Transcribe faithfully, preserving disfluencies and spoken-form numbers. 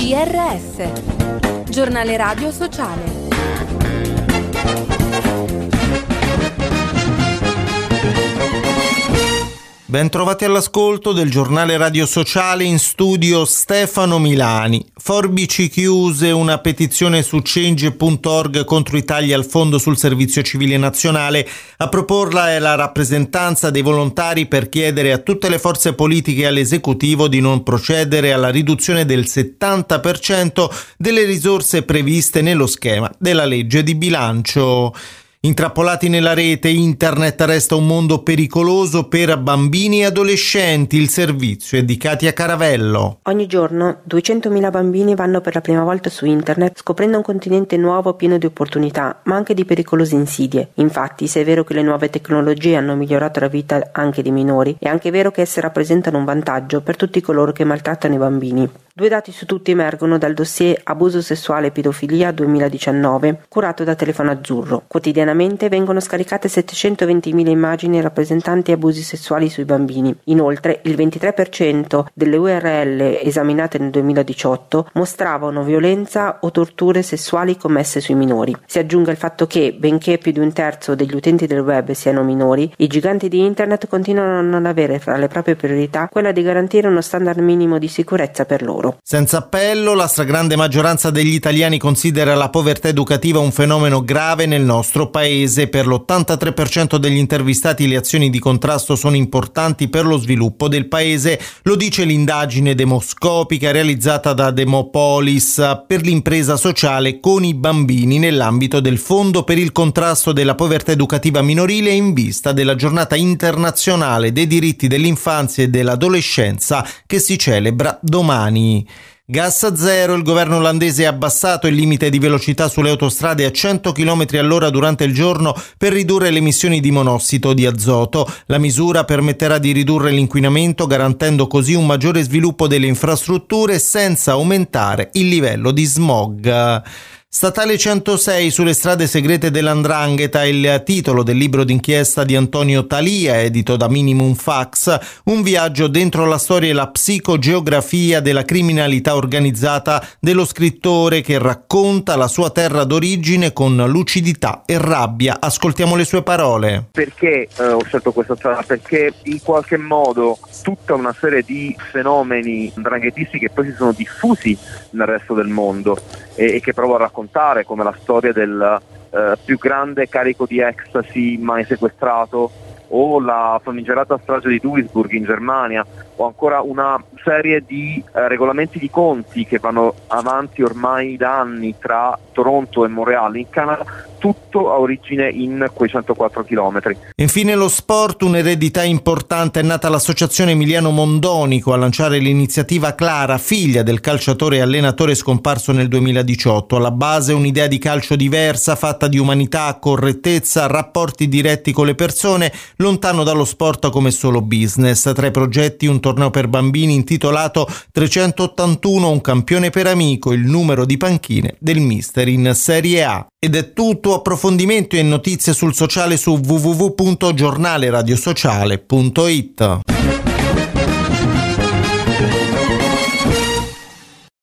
G R S, Giornale Radio Sociale. Ben trovati all'ascolto del Giornale Radio Sociale, in studio Stefano Milani. Forbici chiuse una petizione su change punto org contro i tagli al fondo sul servizio civile nazionale. A proporla è la rappresentanza dei volontari per chiedere a tutte le forze politiche e all'esecutivo di non procedere alla riduzione del settanta per cento delle risorse previste nello schema della legge di bilancio. Intrappolati nella rete, internet resta un mondo pericoloso per bambini e adolescenti. Il servizio è di Katia Caravello. Ogni giorno duecentomila bambini vanno per la prima volta su internet, scoprendo un continente nuovo pieno di opportunità, ma anche di pericolose insidie. Infatti, se è vero che le nuove tecnologie hanno migliorato la vita anche dei minori, è anche vero che esse rappresentano un vantaggio per tutti coloro che maltrattano i bambini. Due dati su tutti emergono dal dossier Abuso sessuale e pedofilia duemiladiciannove, curato da Telefono Azzurro. Quotidianamente vengono scaricate settecentoventimila immagini rappresentanti abusi sessuali sui bambini. Inoltre, il ventitré per cento delle U R L esaminate nel duemiladiciotto mostravano violenza o torture sessuali commesse sui minori. Si aggiunga il fatto che, benché più di un terzo degli utenti del web siano minori, i giganti di internet continuano a non avere fra le proprie priorità quella di garantire uno standard minimo di sicurezza per loro. Senza appello, la stragrande maggioranza degli italiani considera la povertà educativa un fenomeno grave nel nostro paese. Per l'ottantatré per cento degli intervistati le azioni di contrasto sono importanti per lo sviluppo del paese, lo dice l'indagine demoscopica realizzata da Demopolis per l'impresa sociale con i bambini nell'ambito del Fondo per il contrasto della povertà educativa minorile in vista della Giornata internazionale dei diritti dell'infanzia e dell'adolescenza che si celebra domani. Gas a zero, il governo olandese ha abbassato il limite di velocità sulle autostrade a cento chilometri all'ora durante il giorno per ridurre le emissioni di monossido di azoto. La misura permetterà di ridurre l'inquinamento, garantendo così un maggiore sviluppo delle infrastrutture senza aumentare il livello di smog. Statale centosei sulle strade segrete dell'Andrangheta, il titolo del libro d'inchiesta di Antonio Talia, edito da Minimum Fax, un viaggio dentro la storia e la psicogeografia della criminalità organizzata dello scrittore che racconta la sua terra d'origine con lucidità e rabbia. Ascoltiamo le sue parole. Perché eh, ho scelto questa strada? Perché in qualche modo tutta una serie di fenomeni ndranghetisti che poi si sono diffusi nel resto del mondo e, e che provo a raccontare, come la storia del eh, più grande carico di ecstasy mai sequestrato, o la famigerata strage di Duisburg in Germania, o ancora una serie di eh, regolamenti di conti che vanno avanti ormai da anni tra Toronto e Montreal in Canada, tutto ha origine in quei centoquattro chilometri. Infine lo sport, un'eredità importante. È nata l'associazione Emiliano Mondonico a lanciare l'iniziativa Clara, figlia del calciatore e allenatore scomparso nel duemiladiciotto. Alla base un'idea di calcio diversa, fatta di umanità, correttezza, rapporti diretti con le persone, lontano dallo sport come solo business. Tra i progetti un torneo per bambini intitolato trecentottantuno, un campione per amico, il numero di panchine del mister in Serie A. Ed è tutto. Approfondimento e notizie sul sociale su w w w punto giornale radio sociale punto i t.